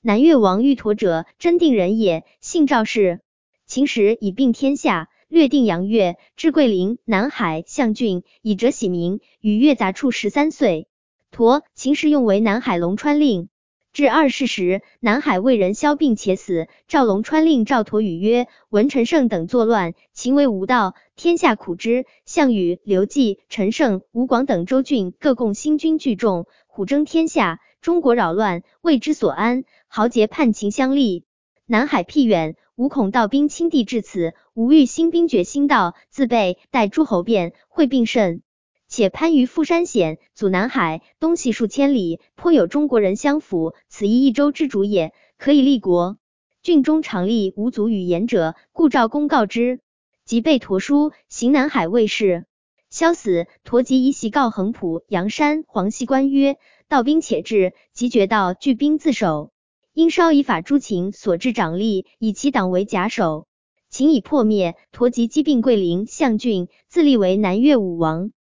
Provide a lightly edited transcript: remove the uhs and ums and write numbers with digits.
南越王玉佗者，真定人也，姓赵氏。秦时以并天下，略定阳越，至桂林、南海、象郡，以者喜名，与越杂处13岁。佗，秦时用为南海龙川令。至2世时，南海魏人萧并且死，赵龙川令赵佗语曰：文陈胜等作乱，秦为无道，天下苦之。项羽、刘季、陈胜、吴广等州郡各共兴军聚众，虎争天下，中国扰乱，为之所安。豪杰叛秦相立。南海僻远，吾恐盗兵侵地至此，吾欲兴兵绝兴道，自备，待诸侯变，会并甚。且番禺富山险，阻南海，东西数千里，颇有中国人相辅，此亦一州之主也，可以立国。郡中常立无足与言者，故赵公告之，即备佗书，行南海卫士。萧死，佗即以喜告横浦、阳山、黄溪关曰：盗兵且至，即决道聚兵自守。应稍以法诛秦所至长吏，以其党为甲首。秦已破灭，佗即击并桂林、象郡，自立为南越武王。